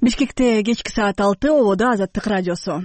Бишкекте кечки саат 6 ободо Азаттык радиосу.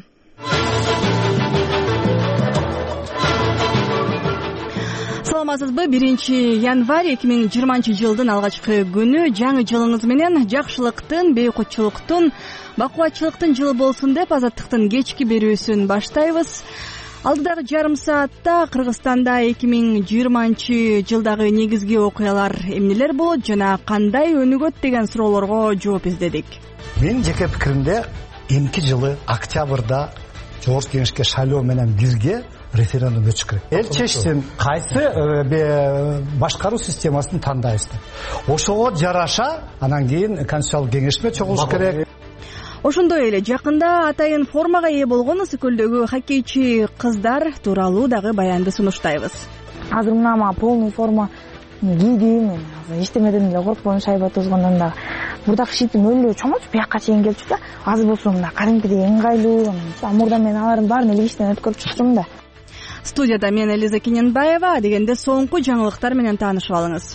Саламатсызбы? 1-январь 2020-жылдын алгачкы күнү. Жаңы жылыңыз менен жакшылыктын, бейкутчулуктун, бакубатчылыктын жылы болсун деп Азаттыктын кечки берүүсүн баштайбыз. Алдыдагы жарым саатта Кыргызстанда 2020-жылдагы негизги окуялар эмнелер болот жана кандай өнүгөт деген суроолорго жооп издедик. Мен жеке пикиримде эмки жылы октябрда Жогорку Кеңешке шайлоо менен бирге референдум өтүш керек. Эл чечсин, кайсы башкаруу системасын тандайбыз. Ошого жараша анан кийин Конституциялык кеңешме чогулуш керек. Ошондой эле жакында атайын формага ээ болгон Ысыкөлдөгү хоккейчи кыздар тууралуу дагы баянды сунуштайбыз. Азыр мына полный форма кийдим, эчтемеден эле коркпойм, шайба тозгондон да. Мурдагы шитим өлө чоңоч биякка чейин келчү да, аз болсо мына кадимкидей ыңгайлуу. Мурда мен алардын баарын илгичтен өткөрүп чыкчумун да. Студияда мен Элиза Кененбаева, дегенде соңку жаңылыктар менен таанышып алыңыз.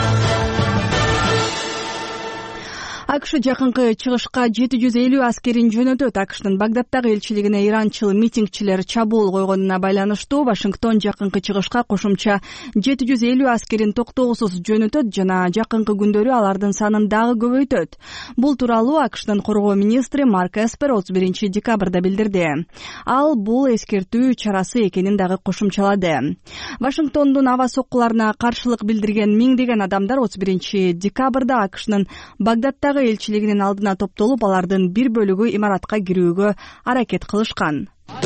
АКШ жакынкы чыгышка 750 аскерин жөнөтөт. АКШтын Багдадтагы элчилигине иранчыл митингчилер чабуул койгонуна байланыштуу Вашингтон жакынкы чыгышка кошумча 750 аскерин токтоосуз жөнөтөт жана жакынкы күндөрү алардын санын дагы көбөйтөт. Бул тууралуу АКШтын коргоо министри Марк Эспер 31 декабрда билдирди. Ал бул эскертүү чарасы экенин дагы кошумчалады. Вашингтондун аба соккуларына каршылык билдирген миңдеген адамдар 31 декабрда АКШнын Багдадтагы элчилигинин алдына топтолуп, алардын бир бөлүгү имаратка кирүүгө аракет кылышкан.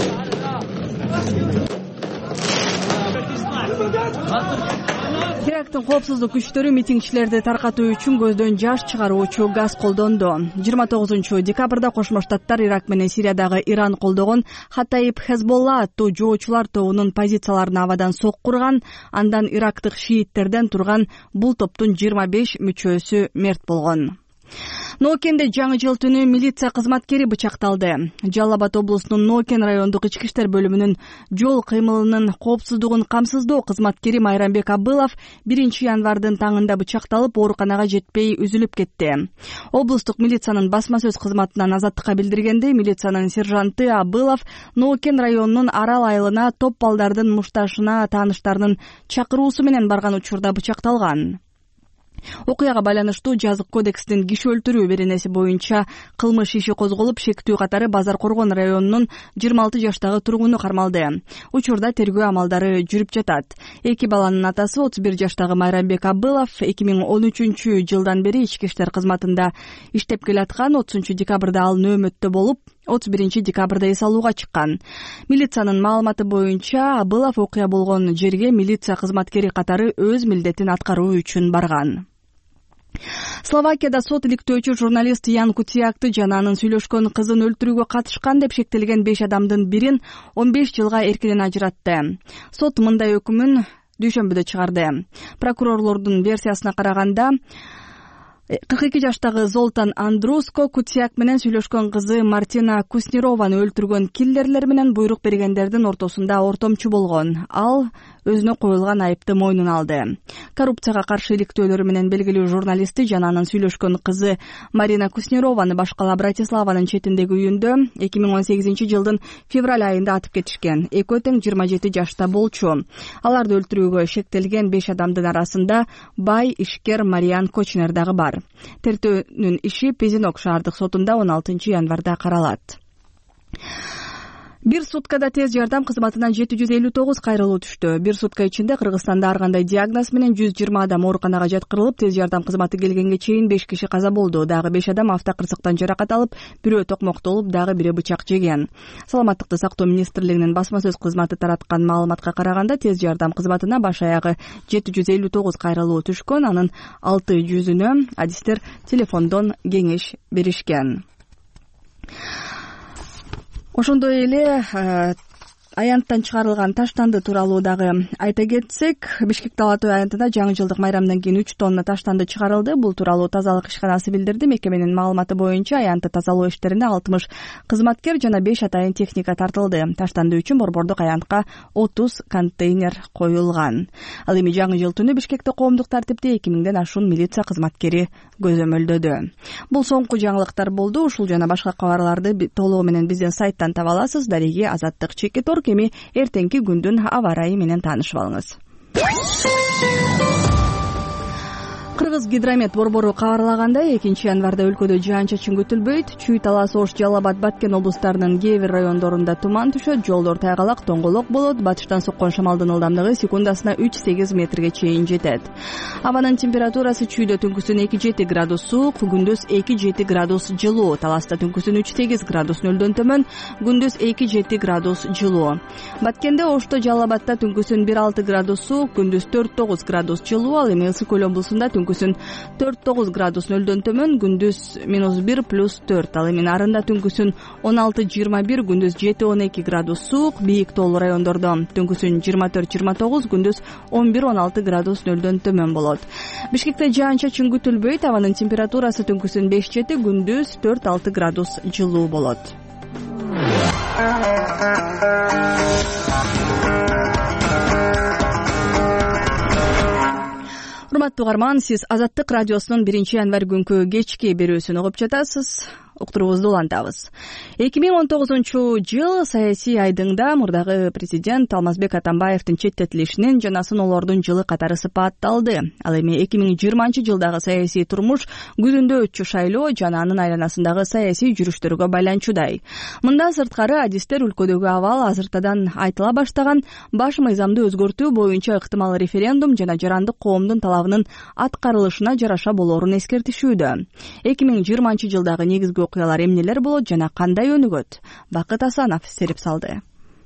Ирактын коопсуздук күчтөрү митингчилерди таркатуу үчүн көздөн жаш чыгаруучу газ колдонду. 29 декабрда Кошмо Штаттар Ирак менен Сириядагы Иран колдогон Хатаиб Хезболла аттуу жоочулар тобунун позицияларына абадан соккурган, андан ирактык шииттерден турган бул топтун 25 мүчөсү мерт болгон. Ноокенде жаңы жыл түнү милиция кызматкери бычакталды. Жалал Абад облусунун Ноокен райондук ички иштер бөлүмүнүн жол кыймылынын коопсуздугун камсыздоо кызматкери Майрамбек Абылов 1 январдын таңында бычакталып, ооруканага жетпей үзүлүп кетти. Облустук милициянын басма сөз кызматынан Азаттыкка билдиргенде, милициянын сержанты Абылов Ноокен районунун Арал айылына топ балдардын мушташына тааныштарынын чакыруусу менен барган учурда бычакталган. Окуяга байланыштуу жазык кодекстин киши өлтүрүү беренеси боюнча кылмыш иши козголуп, шектүү катары Базар Коргон районунун 26 жаштагы тургуну кармалды. Учурда тергөө амалдары жүрүп жатат. Эки баланын атасы 31 жаштагы Майрамбек Абылов 2013 жылдан бери ички иштер кызматында иштеп келаткан. 30 декабрда ал нөөмөттө болуп, 31 декабрда эс алууга чыккан. Милициянын маалыматы боюнча Абылов окуя болгон жерге милиция кызматкери катары өз милдетин аткаруу үчүн барган. Словакияда сот иликтөөчү журналист Ян Кутиякты жана анын сүйлөшкөн кызын өлтүрүүгө катышкан деп шектелген 5 адамдын бирин 15 жылга эркинен ажыратты. Сот мындай өкүмүн дүйшөмбүдө чыгарды. Прокурорлордун версиясына караганда 42 жаштагы Золтан Андруско Кутияк менен сүйлөшкөн кызы Мартина Куснированы өлтүргөн киллерлер менен буйрук бергендердин ортосунда ортомчу болгон. Ал өзүнө коюлган айыпты мойнуна алды. Коррупцияга каршы иликтөөлөрү менен белгилүү журналисти жана анын сүйлөшкөн кызы Марина Куснированы башкала Братиславанын четиндеги үйүндө 2018 жылдын февраль айында атып кетишкен. Экөө тең 27 жашта болчу. Аларды өлтүрүүгө шектелген 5 адамдын арасында бай ишкер Мариан Кочнер дагы бар. Тертөөнүн иши Пезинок шаардык сотунда 16 январда каралат. Бир суткада тез жардам кызматынан 759 кайрылуу түштү. Бир сутка ичинде Кыргызстанда ар кандай диагноз менен 120 адам ооруканага жаткырылып, тез жардам кызматы келгенге чейин 5 киши каза болду. Дагы 5 адам автокырсыктан жаракат алып, бирөө токмоктолуп, дагы бири бычак жеген. Саламаттыкты сактоо министрлигинин басма сөз кызматы тараткан маалыматка караганда, тез жардам кызматына баш аягы 759 кайрылуу түшкөн. Анын 600-үнө адистер телефондон кеңеш беришкен. Ошондой эле аянттан чыгарылган таштанды тууралуу дагы айта кетсек, Бишкек Дала Той аянтында жаңы жылдык майрамдан кийин 3 тонна таштанды чыгарылды. Бул тууралуу тазалык ишканасы билдирди. Мекеменин маалыматы боюнча аянтты тазалоо иштерине 60 кызматкер жана 5 атайын техника тартылды. Таштанды үчүн борбордук аянтка 30 контейнер коюлган. Ал эми жаңы жыл түнү Бишкекте коомдук тартипте 2000ден ашуун милиция кызматкери көзөмөлдөдү. Бул соңку жаңылыктар болду. Ушул жана башка кабарларды толугу менен биздин сайттан таба аласыз. Дареги Азаттык Чекитор эми эртеңки күндүн аба ырайы менен таанышып алыңыз. Кыргыз гидромет борбору кабарлагандай, 2-январда өлкөдө жаан-чачын күтүлбөйт. Чүй, Талас, Ош, Жалал Абад, Баткен облустарынын кээ бир райондорунда туман түшөт, жолдор тайгалак, тоңголок болот. Батыштан соккон шамалдын ылдамдыгы секундасына 3-8 метрге чейин жетет. Абанын температурасы чүйдө түнкүсүн 2-7 градус суук, күндүз 2-7 градус жылуу. Таласта түнкүсүн 3-8 градус нөлдөн төмөн, күндүз 2-7 градус жылуу. Баткенде, Ошто, Жалал Абадта түнкүсүн 1-6 градус суук, күндүз 4-9 градус жылуу. Ал эми Ысык Көл облусунда түнкүсүн 4-9 градус нөлдөн төмөн, күндүз -1 + 4. Ал эми Нарында түнкүсүн 16-21, күндүз 7-12 градус суук. Бийик тоолуу райондордо түнкүсүн 24-29, күндүз 11-16 градус нөлдөн төмөн болот. Бишкекте жаан-чачын күтүлбөйт. Абанын температурасы түнкүсүн 5-7, күндүз 4-6 градус жылуу болот. Урматтуу угарман, сиз Азаттык радиосунун 1-январь күнкү кечки берүүсүн угуп жатасыз. Уктуруубузду улантабыз. 2019-жыл саясий айдыңда мурдагы президент Алмазбек Атамбаевдин четтетилишинин жана сыноолордун жылы катары сыпатталды. Ал эми 2020-жылдагы саясий турмуш күзүндө өтчү шайлоо жана анын айланасындагы саясий жүрүштөргө байланчудай. Мындан сырткары адистер өлкөдөгү абал азыртадан айтыла баштаган баш мыйзамды өзгөртүү боюнча ыктымал референдум жана жарандык коомдун талабынын аткарылышына жараша болоорун эскертишүүдө. 2020-жылдагы негизги окуялар эмнелер болот жана кандай өнүгөт? Бакыт Асанов серип салды.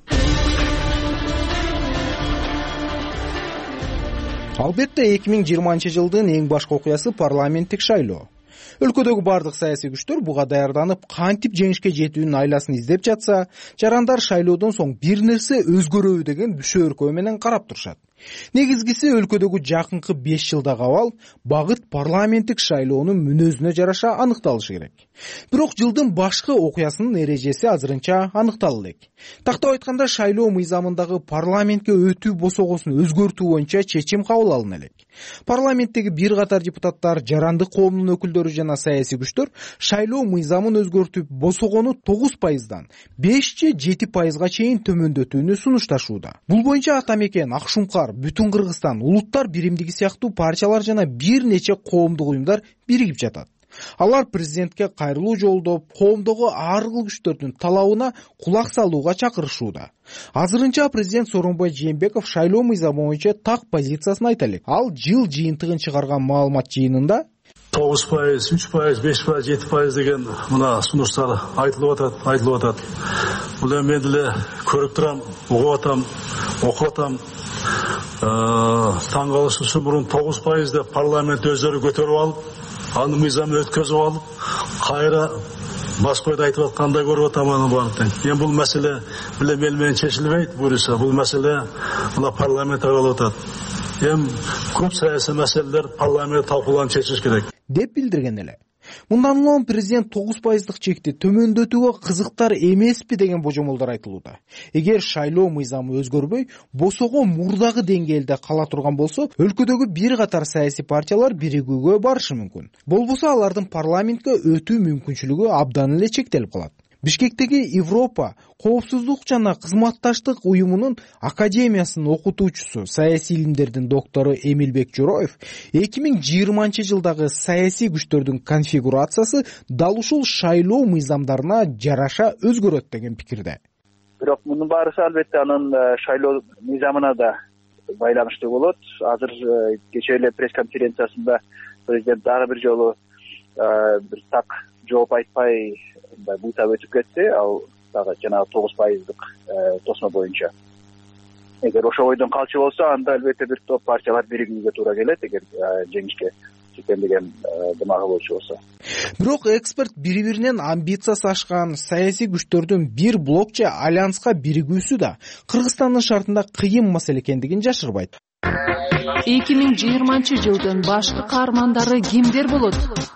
Албетте 2020-жылдын эң башкы окуясы парламенттик шайлоо. Өлкөдөгү бардык саясий күчтөр буга даярданып, кантип жеңишке жетүүнүн айласын издеп жатса, жарандар шайлоодон соң бир нерсе өзгөрөбү деген бүшөөркөө менен карап турушат. Негизгиси өлкөдөгү жакынкы 5 жылдагы абал багыт парламенттик шайлоонун мүнөзүнө жараша аныкталышы керек. Бирок жылдын башкы окуясынын эрежеси азырынча аныктала элек. Тактап айтканда, шайлоо мыйзамындагы парламентке өтүү босогосун өзгөртүү боюнча чечим кабыл алына элек. Парламенттеги бир катар депутаттар, жарандык коомдун өкүлдөрү жана саясий күчтөр шайлоо мыйзамын өзгөртүп, босогону 9%дан 5-7%га чейин төмөндөтүүнү сунушташууда. Бул боюнча Атамекен, Акшумкар, Бүтүн Кыргызстан, Улуттар биримдиги сыяктуу партиялар жана бир нече коомдук уюмдар биригип жатат. Алар президентке кайрылуу жолдоп, коомдогу ар кыл күчтөрдүн талабына кулак салууга чакырышууда. Азырынча президент Сооронбай Жээнбеков шайлоо мыйзамы боюнча так позициясын айта элек. Ал жыл жыйынтыгын чыгарган маалымат жыйынында 9%, 3%, 5%, 7% деген мына сунуштар айтылып атат. Бул эми мен деле көрүп турам, угуп атам, окуп атам. Таң калыш үчүн мурун 9% деп парламент өздөрү көтөрүп алып, анын мыйзамын өткөзүп алып, кайра башкойдо айтып аткандай көрүп атам аны баарын. Эми бул маселе менен чечилбейт, буюрса бул маселе мына парламентте калып атат. Эми көп саясий маселелер парламентте талкууланып чечилиш керек деп билдирген эле. Мындан улам президент 9%дык чекти төмөндөтүүгө кызыктар эмеспи деген божомолдор айтылууда. Эгер шайлоо мыйзамы өзгөрбөй, босого мурдагы деңгээлде кала турган болсо, өлкөдөгү бир катар саясий партиялар биригүүгө барышы мүмкүн. Болбосо алардын парламентке өтүү мүмкүнчүлүгү абдан эле чектелип калат. Бишкектеги Европа коопсуздук жана кызматташтык уюмунун академиясынын окутуучусу, саясий илимдердин доктору Эмилбек Жороев 2020-жылдагы саясий күчтөрдүн конфигурациясы дал ушул шайлоо мыйзамдарына жараша өзгөрөт деген пикирде. Бирок мунун баарысы албетте анын шайлоо мыйзамына да байланыштуу болот. Азыр кечээ эле пресс-конференциясында президент дагы бир жолу бир так жооп айтпай буйтап өтүп кетти. Ал дагы жанагы 9%дык тосмо боюнча. Эгер ошол ойдон калчу болсо, анда албетте бир топ партиялар биригүүгө туура келет, эгер жеңишке экен деген дымагы болчу болсо. Бирок эксперт бири-биринен амбициясы ашкан саясий күчтөрдүн бир блок же альянска биригүүсү да Кыргызстандын шартында кыйын маселе экендигин жашырбайт. 2020-жылдын башкы каармандары кимдер болот?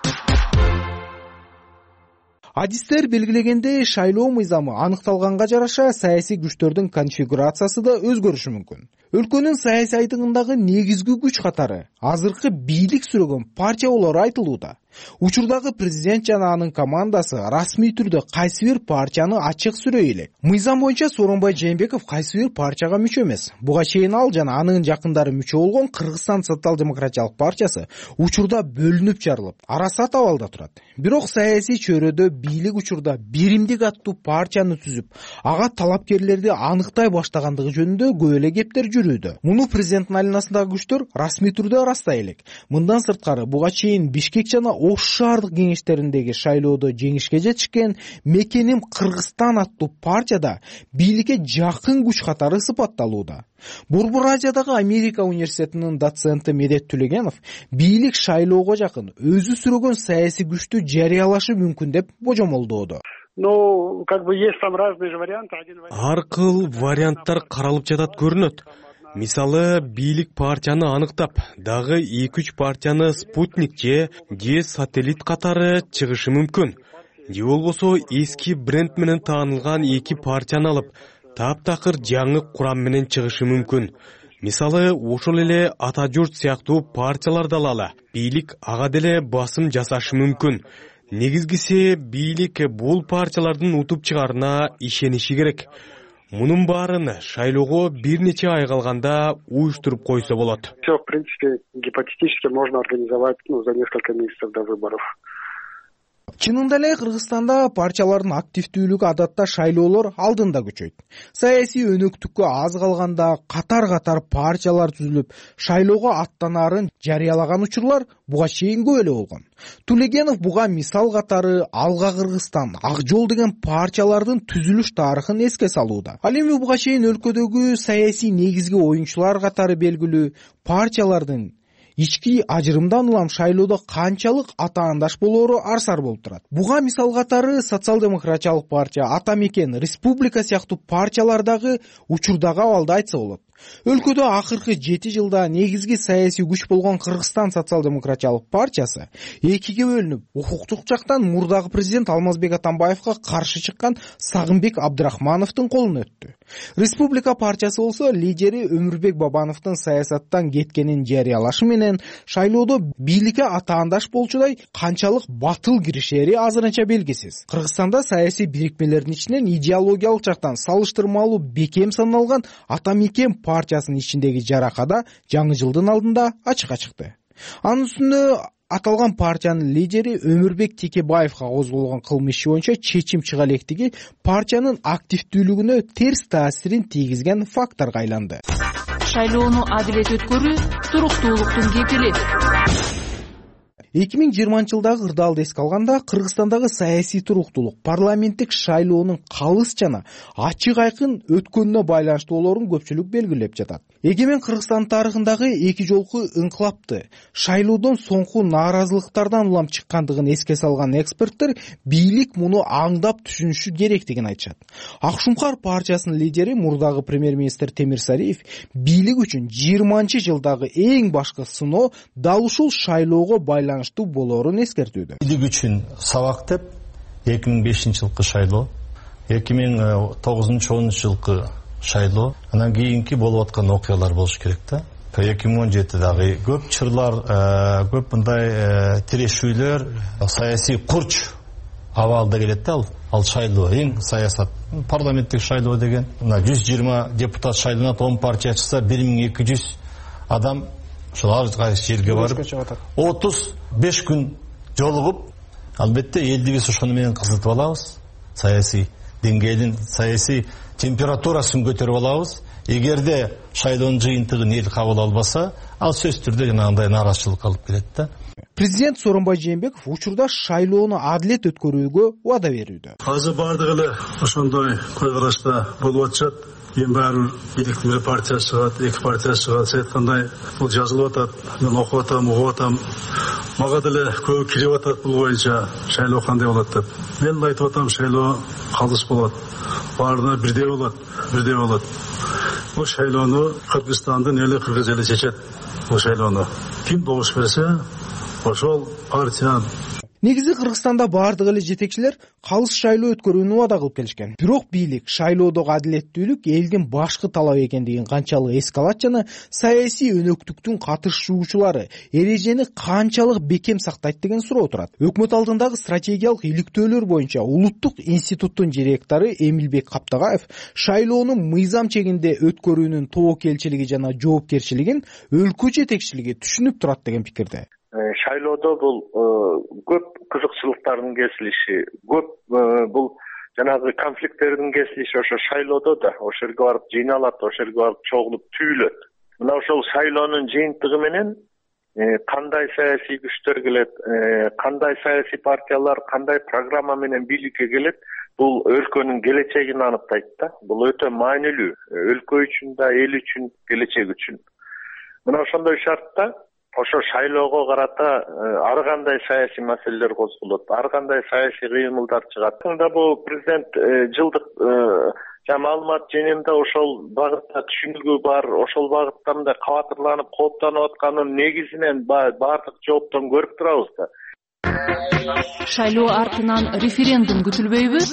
Адистер белгилегендей, шайлоо мыйзамы аныкталганга жараша саясий күчтөрдүн конфигурациясы да өзгөрүшү мүмкүн. Өлкөнүн саясий айтыгындагы негизги күч катары азыркы бийлик сүрөгөн партия болору айтылууда. Учурдагы президент жана анын командасы расмий түрдө кайсы бир партияны ачык сүрөй элек. Мыйзам боюнча Сооронбай Жээнбеков кайсы бир партияга мүчө эмес. Буга чейин ал жана анын жакындары мүчө болгон Кыргызстан социал-демократиялык партиясы учурда бөлүнүп жарылып, арасат абалда турат. Бирок саясий чөйрөдө бийлик учурда биримдик аттуу партияны түзүп, ага талапкерлерди аныктай баштагандыгы жөнүндө көп эле кептер жүрүүдө. Муну президенттин айланасындагы күчтөр расмий түрдө ырастай элек. Мындан сырткары буга чейин Бишкек жана Ош шаардык кеңештериндеги шайлоодо жеңишке жетишкен Мекеним Кыргызстан аттуу партияда бийликке жакын күч катары сыпатталууда. Борбор Азиядагы Америка университетинин доценти Медет Түлегенов бийлик шайлоого жакын өзү сүрөгөн саясий күчтү жарыялашы мүмкүн деп божомолдоодо. Есть там разные же варианты. Ар кыл варианттар каралып жатат көрүнөт. Мисалы, бийлик партияны аныктап, дагы 2-3 партияны спутник же сателлит катары чыгышы мүмкүн. Же болбосо эски бренд менен таанылган 2 партияны алып, таптакыр жаңы курам менен чыгышы мүмкүн. Мисалы, ошол эле Ата журт сыяктуу партияларды алалы. Бийлик ага деле басым жасашы мүмкүн. Негизгиси бийлик бул партиялардын утуп чыгарына ишениши керек. Мунун баарын шайлоого бир нече ай калганда уюштуруп койсо болот. Все, в принципе, гипотетически можно организовать за несколько месяцев до выборов. Чынында эле Кыргызстанда партиялардын активдүүлүгү адатта шайлоолор алдында күчөйт. Саясий өнөктүккө аз калганда катар-катар партиялар түзүлүп, шайлоого аттанаарын жарыялаган учурлар буга чейин көп эле болгон. Түлегенов буга мисал катары Алга Кыргызстан, Ак жол деген партиялардын түзүлүш тарыхын эске салууда. Ал эми буга чейин өлкөдөгү саясий негизги оюнчулар катары белгилүү партиялардын ички ажырымдан улам шайлоодо канчалык атаандаш болоору арсар болуп турат. Буга мисал катары социал-демократиялык партия, Ата Мекен, Республика сыяктуу партиялар дагы учурдагы абалды айтса болот. Өлкөдө акыркы 7 жылда негизги саясий күч болгон Кыргызстан социал-демократиялык партиясы экиге бөлүнүп, укуктук жактан мурдагы президент Алмазбек Атамбаевга каршы чыккан Сагынбек Абдрахмановдун колуна өттү. Республика партиясы болсо лидери Өмүрбек Бабановдун саясаттан кеткенин жарыялашы менен шайлоодо бийликке атаандаш болчудай канчалык батыл киришери азырынча белгисиз. Кыргызстанда саясий бирикмелердин ичинен идеологиялык жактан салыштырмалуу бекем саналган Ата Мекен партиясынын ичиндеги жаракада жаңы жылдын алдында ачыкка чыкты. Анын үстүнө аталган партиянын лидери Өмүрбек Текебаевга козголгон кылмыш иши боюнча чечим чыга электиги партиянын активдүүлүгүнө терс таасирин тийгизген факторго айланды. Шайлоону адилет өткөрүү туруктуулуктун кепили. 2020-жылдагы ырдаалды эске алганда Кыргызстандагы саясий туруктуулук парламенттик шайлоонун калыс жана ачык айкын өткөнүнө байланыштуу болоорун көпчүлүк белгилеп жатат. Эгемен Кыргызстан тарыхындагы эки жолку ыңкылапты шайлоодон соңку нааразылыктардан улам чыккандыгын эске салган эксперттер бийлик муну аңдап түшүнүшү керектигин айтышат. Акшумкар партиясынын лидери мурдагы премьер-министр Темир Сариев бийлик үчүн 20-жылдагы эң башкы сыноо дал ушул шайлоого байланыштуу болоорун эскертүүдө. Бийлик үчүн сабак деп 2005-жылкы шайлоо, 2009-10 жылкы шайлоо, анан кийинки болуп аткан окуялар болуш керек да. 2017-дагы көп чырлар, көп мындай тирешүүлөр, саясий курч абалда келет да ал шайлоо, эң саясат. Парламенттик шайлоо деген, 120 депутат шайланат, 10 партия чыкса 1200 адам ошол ар кайсы жерге барып 35 күн жолугуп, албетте элди биз ошону менен кызытып алабыз. Саясий деңгээлин, саясий температурасын көтөрүп алабыз. Эгерде шайлоонун жыйынтыгын эл кабыл албаса, ал сөзсүз түрдө жанагындай нааразычылыкка алып келет да. Президент Сооронбай Жээнбеков учурда шайлоону адилет өткөрүүгө убада берүүдө. Азыр бардыгы эле ошондой кой карашта болуп атышат. Эми баары бийликтин бир партиясы чыгат, эки партиясы чыгат. Сиз айткандай бул жазылып атат. Мен окуп атам, угуп атам. Мага деле көбү кирип атат бул боюнча шайлоо кандай болот деп. Мен айтып атам, шайлоо калыс болот. Баарына бирдей болот, бирдей болот. Бул шайлоону Кыргызстандын эли кыргыз эли чечет. Бул шайлоону ким добуш берсе, ошол партия. Негизи Кыргызстанда баардык эле жетекчилер калыс шайлоо өткөрүүнү убада кылып келишкен. Бирок бийлик шайлоодогу адилеттүүлүк элдин башкы талабы экендигин канчалык эске алат жана саясий өнөктүктүн катышуучулары эрежени канчалык бекем сактайт деген суроо турат. Өкмөт алдындагы стратегиялык иликтөөлөр боюнча Улуттук институттун директору Эмилбек Каптагаев шайлоону мыйзам чегинде өткөрүүнүн тобокелчилиги жана жоопкерчилигин өлкө жетекчилиги түшүнүп турат деген пикирде. Шайлоодо бул көп кызыкчылыктардын кесилиши, көп бул жанагы конфликттердин кесилиши ошо шайлоодо да, ошол жерге барып жыйналат, ошол жерге барып чогулуп түйүлөт. Мына ошол шайлоонун жыйынтыгы менен кандай саясий күчтөр келет, кандай саясий партиялар кандай программа менен бийликке келет, бул өлкөнүн келечегин аныктайт да. Бул өтө маанилүү, өлкө үчүн да, эл үчүн, келечек үчүн. Мына ошондой шартта ошо шайлоого карата ар кандай саясий маселелер козголот, ар кандай саясий кыймылдар чыгат. Анда бул президент жылдык маалымат жыйынында ошол багытта түшүнүгү бар, ошол багытта мындай кабатырланып, кооптонуп атканын негизинен баардык жооптон көрүп турабыз да. Шайлоо артынан референдум күтүлбөйбү?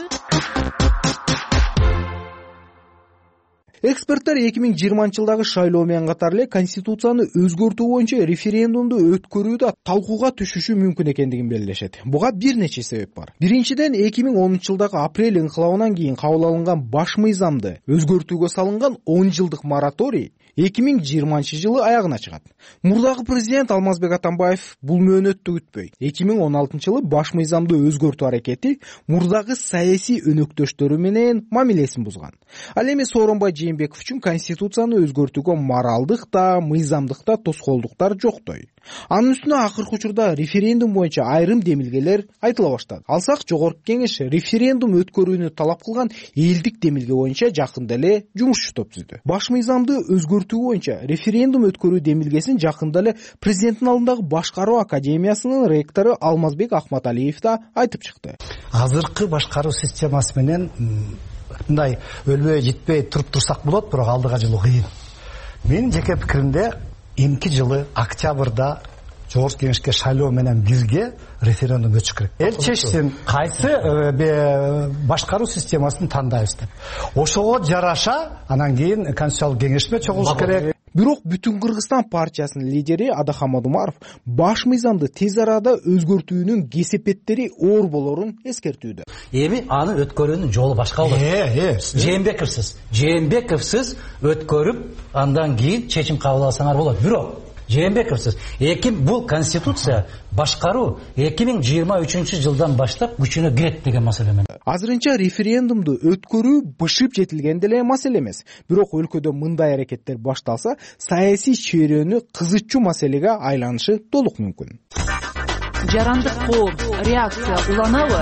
Эксперттер 2020-жылдагы шайлоо менен катар эле конституцияны өзгөртүү боюнча референдумду өткөрүүдө талкууга түшүшү мүмкүн экендигин белгилешет. Буга бир нече себеп бар. Биринчиден 2010-жылдагы апрель инкылабынан кийин кабыл алынган баш мыйзамды өзгөртүүгө салынган 10 жылдык мораторий 2020-жылы аягына чыгат. Мурдагы президент Алмазбек Атамбаев бул мөөнөттү күтпөй 2016-жылы баш мыйзамды өзгөртүү аракети мурдагы саясий өнөктөштөрү менен мамилесин бузган. Ал эми Сооронбай Жээнбеков үчүн конституцияны өзгөртүүгө моралдык да, мыйзамдык да тоскоолдуктар жоктой. Анын үстүнө акыркы учурда референдум боюнча айрым демилгелер айтыла баштады. Алсак жогорку кеңеш референдум өткөрүүнү талап кылган элдик демилге боюнча жакында эле жумушчу топ түздү. Баш мыйзамды өзгөртүү боюнча референдум өткөрүү демилгесин жакында эле президенттин алдындагы башкаруу академиясынын ректору Алмазбек Ахматалиев да айтып чыкты. Азыркы башкаруу системасы менен мындай өлбөй жетпей туруп турсак болот, бирок алдыга жылуу кыйын. Менин жеке пикиримде эмки жылы октябрда жогорку кеңешке шайлоо менен бирге референдум өтүш керек. Эл чечсин кайсы башкаруу системасын тандайбыз деп. Ошого жараша анан кийин конституциялык кеңешме чогулуш керек. Бирок Бүтүн Кыргызстан партиясынын лидери Адахамад Умаров баш мыйзамды тез арада өзгөртүүнүн кесепеттери оор болорун эскертүүдө. Эми аны өткөрүүнүн жолу башка болот. Жээнбековсуз өткөрүп, андан кийин чечим кабыл алсаңар болот. Бирок Жээнбековсуз бул конституция башкаруу 2023-жылдан баштап күчүнө кирет деген маселе менен. Азырынча референдумду өткөрүү бышып жетилген деле маселе эмес. Бирок өлкөдө мындай аракеттер башталса, саясий чөйрөнү кызычуу маселеге айланышы толук мүмкүн. Жарандык коом реакция уланабы?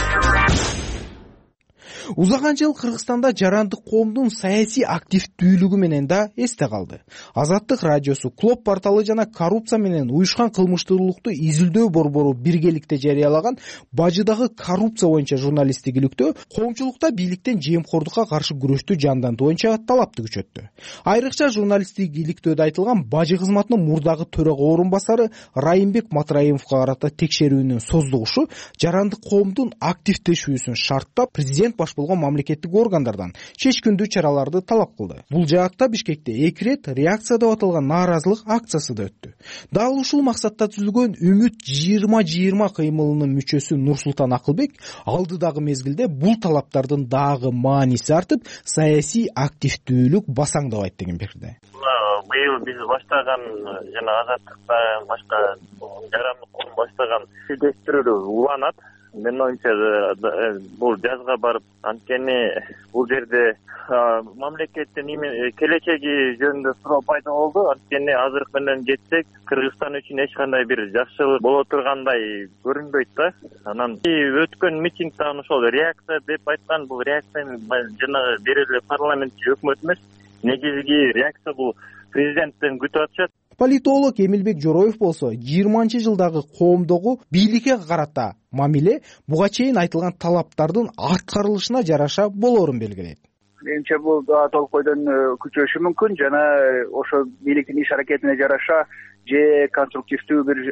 Узаган жыл Кыргызстанда жарандык коомдун саясий активдүүлүгү менен да эсте калды. Азаттык радиосу, Клоп порталы жана коррупция менен уюшкан кылмыштуулукту изилдөө борбору биргеликте жарыялаган Бажыдагы коррупция боюнча журналисттик иликтөө коомчулукта бийликтен жемкордукка каршы күрөштү жандантуу боюнча талапты күчөттү. Айрыкча журналисттик иликтөөдө айтылган Бажы кызматынын мурдагы төрага орун басары Райымбек Матраимовго карата текшерүүнүн создугушу жарандык коомдун активдешүүсүн шарттап, президент баш болгон мамлекеттик органдардан чечкиндүү чараларды талап кылды. Бул жаатта Бишкекте 2 рет реакция деп аталган нааразылык акциясы да өттү. Дал ушул максатта түзүлгөн Үмүт 2020 кыймылынын мүчөсү Нурсултан Акылбек алдыдагы мезгилде бул талаптардын дагы мааниси артып, саясий активдүүлүк басаңдабайт деген пикирде. Быйыл биз баштаган жана Азаттыкта башка жарандык коом баштаган тештирүү уланат. Менин оюмча бул жазга барып, анткени бул жерде мамлекеттин келечеги жөнүндө суроо пайда болду. Анткени азыркы менен жетсек, Кыргызстан үчүн эч кандай бир жакшылык боло тургандай көрүнбөйт да. Анан өткөн митингде ошол реакция деп айткан, бул реакция жанагы бир эле парламентчи өкмөт эмес, негизги реакция бул президенттен күтүп атышат. Политолог Эмилбек Жороев болсо 20-жылдагы коомдогу бийликке карата мамиле буга чейин айтылган талаптардын аткарылышына жараша болорун белгилейт. Менимче бул толук бойдон күчөшү мүмкүн жана ошо бийликтин иш аракетине жараша же конструктивдүү бир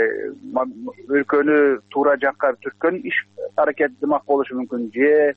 өлкөнү туура жакка түрткөн иш аракет дымак болушу мүмкүн, же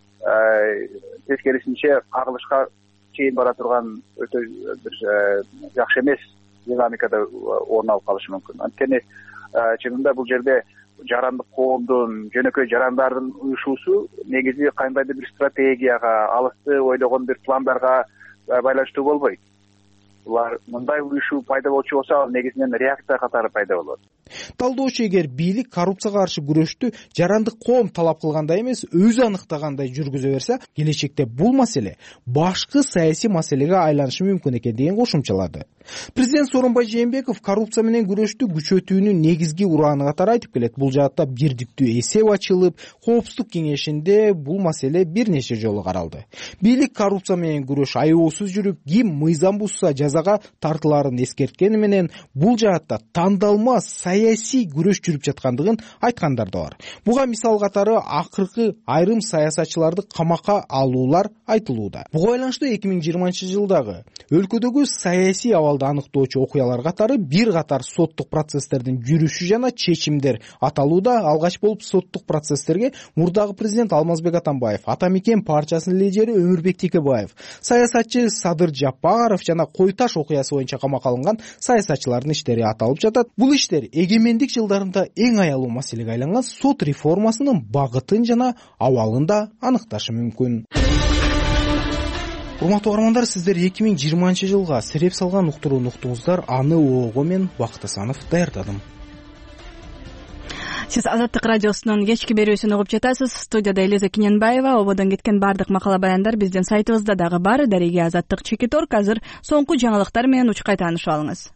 тескерисинче кагылышка чейин бара турган өтө бир жакшы эмес динамикада орун алып калышы мүмкүн. Анткени чынында бул жерде жарандык коомдун, жөнөкөй жарандардын уюшуусу негизи кандайдыр бир стратегияга, алысты ойлогон бир пландарга байланыштуу болбойт. Булар мындай уюшуу пайда болчу болсо, ал негизинен реакция катары пайда болот. Талдоочу эгер бийлик коррупцияга каршы күрөштү жарандык коом талап кылгандай эмес, өзү аныктагандай жүргүзө берсе, келечекте бул маселе башкы саясий маселеге айланышы мүмкүн экен деген кошумчалады. Президент Сооронбай Жээнбеков коррупция менен күрөштү күчөтүүнүн негизги урааны катары айтып келет. Бул жаатта бирдиктүү эсеп ачылып, Коопсуздук кеңешинде бул маселе бир нече жолу каралды. Бийлик коррупция менен күрөш аябоосуз жүрүп, ким мыйзам бузса жазага тартыларын эскерткени менен бул жаатта тандалма саясий күрөш жүрүп жаткандыгын айткандар да бар. Буга мисал катары акыркы айрым саясатчыларды камакка алуулар айтылууда. Буга байланыштуу 2020-жылдагы өлкөдөгү саясий абалды аныктоочу окуялар катары бир катар соттук процесстердин жүрүшү жана чечимдер аталууда. Алгач болуп соттук процесстерге мурдагы президент Алмазбек Атамбаев, Ата Мекен партиясынын лидери Өмүрбек Текебаев, саясатчы Садыр Жапаров жана Койташ окуясы боюнча камакка алынган саясатчылардын иштери аталып жатат. Бул иштер эгемендик жылдарында эң аялуу маселеге айланган сот реформасынын багытын жана абалын да аныкташы мүмкүн. Урматтуу угармандар, сиздер 2020-жылга сереп салган уктурууну уктуңуздар. Аны Оого мен Бакыт Асанов даярдадым. Сиз Азаттык радиосунун кечки берүүсүн угуп жатасыз. Студияда Элиза Киненбаева. Ободон кеткен бардык макала баяндар биздин сайтыбызда дагы бар. Дареги Азаттык.org. Азыр соңку жаңылыктар менен учкай таанышып алыңыз.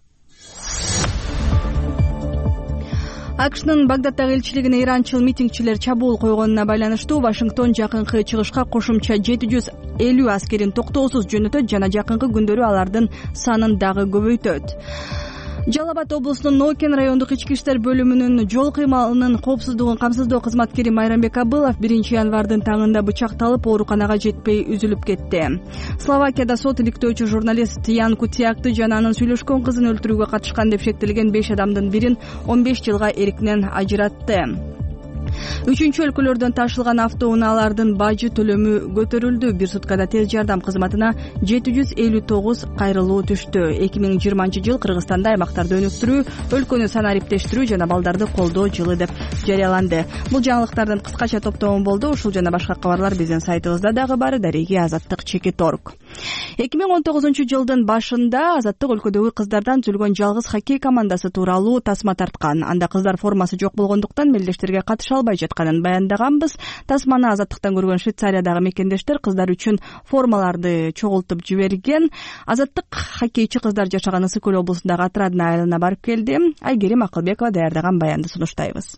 АКШнын Багдаддагы элчилигине иранчыл митингчилер чабуул койгонуна байланыштуу Вашингтон жакынкы чыгышка кошумча 750 аскерин токтоосуз жөнөтөт жана жакынкы күндөрү алардын санын дагы көбөйтөт. Жалал Абад облусунун Нокен райондук ички иштер бөлүмүнүн жол кыймалынын коопсуздугун камсыздоо кызматкери Майрамбек Абылов 1-январдын таңында бычакталып ооруканага жетпей үзүлүп кетти. Словакияда сот иликтөөчү журналист Ян Кутиакты жана анын сүйлөшкөн кызын өлтүрүүгө катышкан деп шектелген 5 адамдын бирин 15 жылга эркинен ажыратты. 3 өлкөлөрдөн ташылган автоунаалардын бажы төлөмү көтөрүлдү. Бир суткада тез жардам кызматына 759 кайрылуу түштү. 2020-жыл Кыргызстанда аймактарды өнүктүрүү, өлкөнү санариптештирүү жана балдарды колдоо жылы деп жарыяланды. Бул жаңылыктардын кыскача топтому болду. Ушул жана башка кабарлар биздин сайтыбызда дагы бар. Дареги Азаттык.org. 2019-жылдын башында Азаттык өлкөдөгү кыздардан түзүлгөн жалгыз хоккей командасы тууралуу тасма тарткан. Анда кыздар формасы жок болгондуктан мелдештерге катыша албай жатканын баяндаганбыз. Тасманы Азаттыктан көргөн Швейцариядагы мекендештер кыздар үчүн формаларды чогултуп жиберген. Азаттык хоккейчи кыздар жашаган Ысык көл облусундагы Отрадная айылына барып келди. Айгерим Акылбекова даярдаган баянды сунуштайбыз.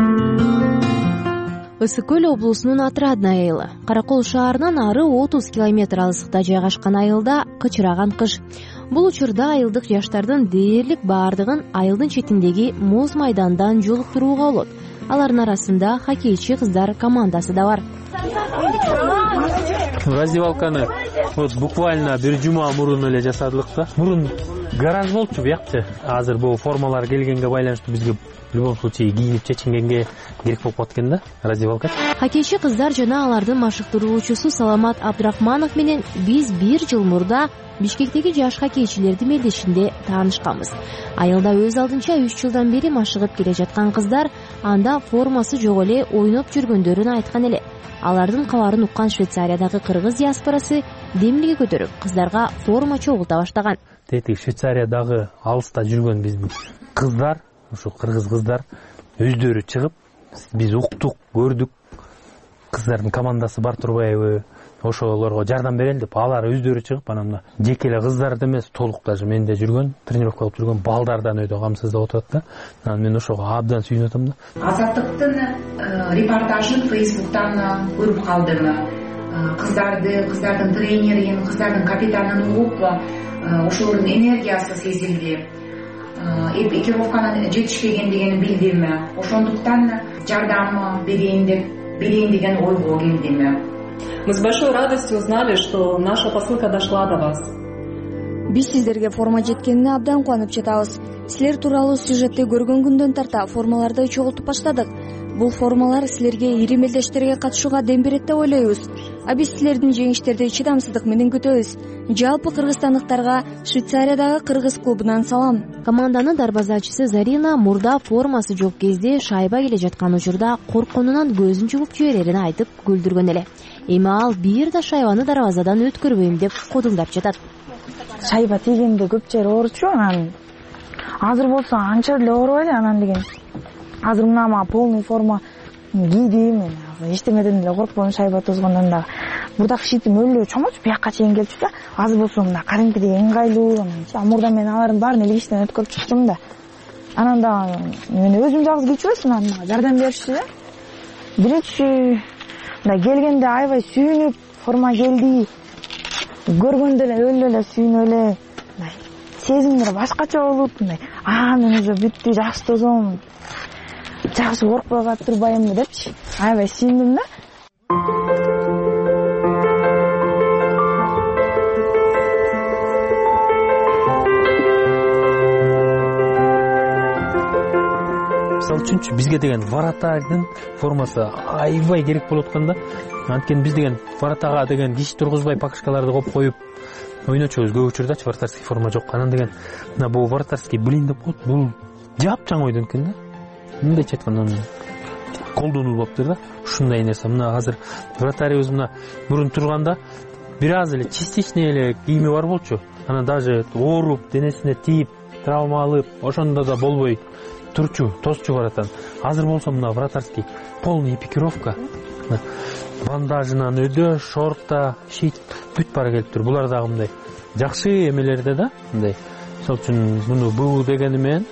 Ысык көл облусунун Отрадная айылы. Каракол шаарынан ары 30 километр алыстыкта жайгашкан айылда кычыраган кыш. Бул учурда айылдык жаштардын дээрлик баардыгын айылдын четиндеги муз майдандан жолуктурууга болот. Алардын арасында хоккейчи кыздар командасы да бар. Раздевалканы буквально бир жума мурун эле жасадык да. Мурун гараж болчу буякчы. Азыр бул формалар келгенге байланыштуу бизге в любом случае кийинип чечингенге керек болуп калат да, раздевалка. Хоккейчи кыздар жана алардын машыктыруучусу Саламат Абдрахманов менен биз 1 жыл мурда Бишкектеги жаш хоккейчилердин мелдешинде таанышканбыз. Айылда өз алдынча 3 жылдан бери машыгып келе жаткан кыздар анда формасы жок эле ойноп жүргөндөрүн айткан эле. Алардын кабарын уккан Швейцариядагы кыргыз диаспорасы демилге көтөрүп, кыздарга форма чогулта баштаган. Тети Швейцариядагы алыста жүргөн биздин кыздар, ушу кыргыз кыздар өздөрү чыгып, биз уктук, көрдүк, кыздардын командасы бар турбайбы, ошолорго жардам берели деп алар өздөрү чыгып, анан мына жеке эле кыздарды эмес, толук даже менде жүргөн, тренировка кылып жүргөн балдардан өйдө камсыздап отурат да. Анан мен ошого абдан сүйүнүп атам да. Азаттыктын репортажын Facebook'tan көрүп калдым. Кыздардын тренерин, кыздардын капитанын угуп, ошолордун энергиясы сезилди. Экипировканын жетишпегендигин билдим. Ошондуктан жардам берейин деген ойго келдим. Мы с большой радостью узнали, что наша посылка дошла до вас. Биз сиздерге форма жеткенине абдан кубанып жатабыз. Силер тууралуу сюжетти көргөн күндөн тарта формаларды чогултуп баштадык. Бул формалар силерге ири мелдештерге катышууга дем берет деп ойлойбуз. А биз силердин жеңиштерди чыдамсыздык менен күтөбүз. Жалпы кыргызстандыктарга Швейцариядагы кыргыз клубунан салам. Команданын дарбазачысы Зарина мурда формасы жок кезде шайба келе жаткан учурда коркконунан көзүн жумуп жиберерин айтып күлдүргөн эле. Эми ал бир да шайбаны дарбазадан өткөрбөйм деп кодуңдап жатат. Шайба тийгенде көп жери ооручу, анан азыр болсо анча деле оорубайт анан деген. Азыр мына полный форма кийдим, мен эчтемеден деле коркпойм шайба тозгондон да. Бурдакы шитим өлө чомочуп бияка чейин келчү да. Азыр болсо мына кадимкидей ыңгайлуу, анан мурда мен алардын баарын эле иштен өткөрүп чыктым да. Анан да мен өзүм жалгыз кийчү эмес, мына жардам беришти да. Биринчи мына келгенде аябай сүйүнүп, форма келди. Көргөндө эле өлө эле сүйүнүп эле. Сезимдер башкача болуп, мындай, мен уже бүттү, жакшы тозом. Жакшы коркпой калып турбаймынбы депчи. Аябай сүйүндүм да. Мисалы үчүнчү бизге деген вратардын формасы аябай керек болуп атканда, анткени биз деген вратага деген киши тургузбай пакышкаларды коюп ойночубуз көп учурдачы вратарский форма жок. Анан деген мына бул вратарский блин деп коет, бул жапжаң ойдон экен да. Мындайча айтканда колдонулуптур да. Ушундай нерсе. Мына азыр вратарыбыз мына мурун турганда бир аз эле частичный эле кийими бар болчу. Анан даже ооруп, денесине тийип, травма алып, ошондо да болбой турчу, тосчу баратан. Азыр болсо мына вратарский полный экипировка. Бандажынан өйдө, шорта, щит бүт бара келип тур. Булар дагы мындай жакшы эмелерде да, мындай. Мисалы үчүн муну буу дегени менен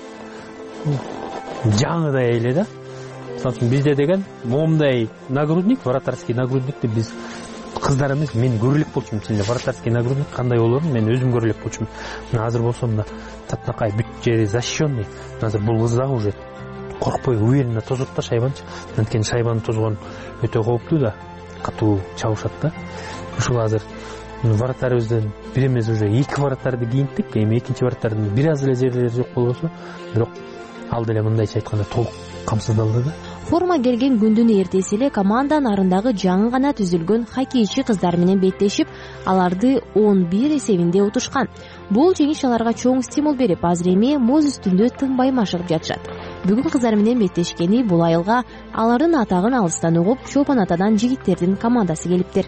жаңыдай эле да. Мисалы үчүн бизде деген момундай нагрудник, вратарский нагрудникти биз кыздар эмес, мен көрүлүп болчумун. Чынында вратарский нагрудник кандай болорун мен өзүм көрүлүп болчумун. Мына азыр болсо мына татнакай бүт жери защищенный. Азыр бул кыз дагы уже коркпой уверенно тозот да шайбанчы. Анткени шайбаны тозгон өтө кооптуу да, катуу чабышат да. Ушул азыр вратарыбыздан бир эмес уже 2 вратарды кийинттик. Эми экинчи вратардын бир аз эле жерлери жок болбосо, бирок ал деле мындайча айтканда толук камсыздалды да. Форма келген күндүн эртеси эле команда нарындагы жаңы гана түзүлгөн хоккейчи кыздар менен беттешип, аларды 11 эсебинде утушкан. Бул жеңиш аларга чоң стимул берип, азыр эми моз үстүндө тынбай машыгып жатышат. Бүгүн кыздар менен беттешкени бул айылга алардын атагын алыстан угуп, Чопон атадан жигиттердин командасы келиптир.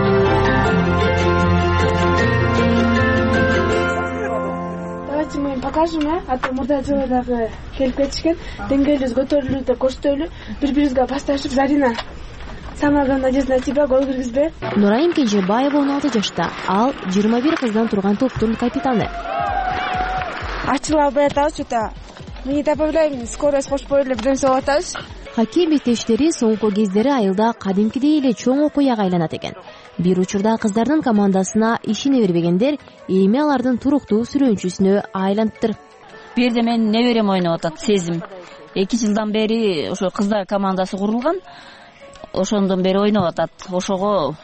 Давайте мы им покажем, а то мурда жылы дагы келип кетишкен. Деңгээлибиз көтөрүлүү деп көрсөтөлү. Бири-бирибизге басташып, Зарина, самая надежда на тебя, гол киргизбе. Нурайым Кенжебаева 16 жашта. Ал 21 кыздан турган топтун капитаны. Ачыла албай атабыз, что-то мы не добавляем скорость, кошпой эле бирнерсе болуп атабыз. Хоккей беттештери соңку кездери айылда кадимкидей эле чоң окуяга айланат экен. Бир учурда кыздардын командасына ишине бербегендер эми алардын туруктуу сүрөөнчүсүнө айланыптыр. Бу жерде менин неберем ойноп атат, Сезим. 2 жылдан бери ошо кыздар командасы курулган. Ошондон бери ойноп атат. Ошого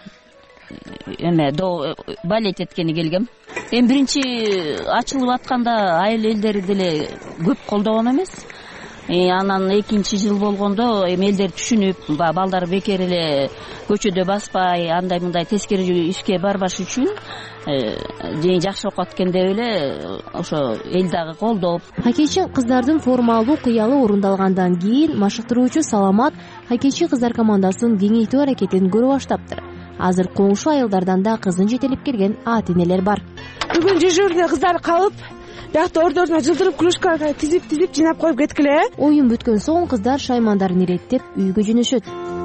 балет эткени келгем. Эми биринчи ачылып атканда айыл элдери деле көп колдогон эмес. Анан экинчи жыл болгондо эми элдер түшүнүп, балдар бекер эле көчөдө баспай, андай мындай тескери ишке барбаш үчүн жакшы окуп экен деп эле ошо эл дагы колдоп. Хоккейчи кыздардын формалуу кыялы орундалгандан кийин машыктыруучу Саламат хоккейчи кыздар командасын кеңейтүү аракетин көрүп баштаптыр. Азыр коңшу айылдардан да кызын жетелеп келген ата-энелер бар. Бүгүн дежурный кыздар калып, биякта орду ордуна жылдырып кружкага тизип жыйнап коюп кеткиле. Оюн бүткөн соң кыздар шаймандарын иреттеп үйгө жөнөшөт.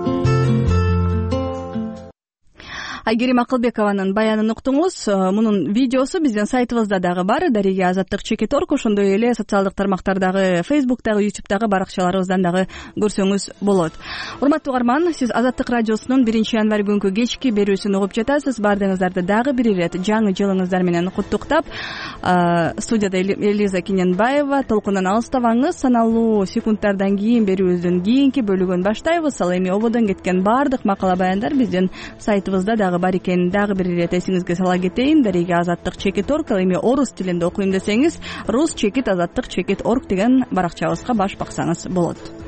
Айгерим Акылбекованын баянын уктуңуз. Мунун видеосу биздин сайтыбызда дагы бар. Дарига Азаттык Чекит Орг, ошондой эле социалдык тармактардагы, Facebook'тагы, YouTube'дагы баракчаларыбыздан дагы көрсөңүз болот. Урматтуу угарман, сиз Азаттык радиосунун 1-январь күнкү кечки берүүсүн угуп жатасыз. Баардыгыңыздарды дагы бир ирет жаңы жылыңыздар менен куттуктап, студияда Элиза Кененбаева, толкундан алыстабаңыз. Саналуу секундтардан кийин берүүбүздүн кийинки бөлүгүн баштайбыз. Ал эми ободон кеткен баардык макала баяндар биздин сайтыбызда дагы бар экенин дагы бир ирет эсиңизге сала кетейин. Дарига Азаттык Чекит Орг, ал эми орус тилинде окуйм десеңиз, rus-chekit-azattik-chekit.org деген баракчабызга баш баксаңыз болот.